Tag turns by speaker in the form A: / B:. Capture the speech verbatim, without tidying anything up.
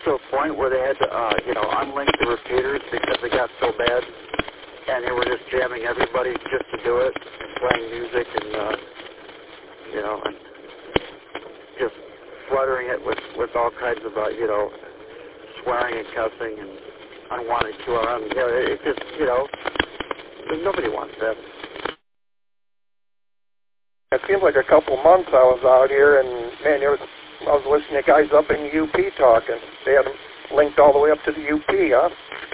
A: to a point where they had to, uh, you know, unlink the repeaters because it got so bad, and they were just jamming everybody just to do it, and playing music, and uh, you know, and just fluttering it with with all kinds of, uh, you know, swearing and cussing and unwanted Q R M. You know, it, it just, you know, nobody wants that.
B: It seems like a couple months I was out here, and man, there was, I was listening to guys up in U P talking. They had them linked all the way up to the U P, huh?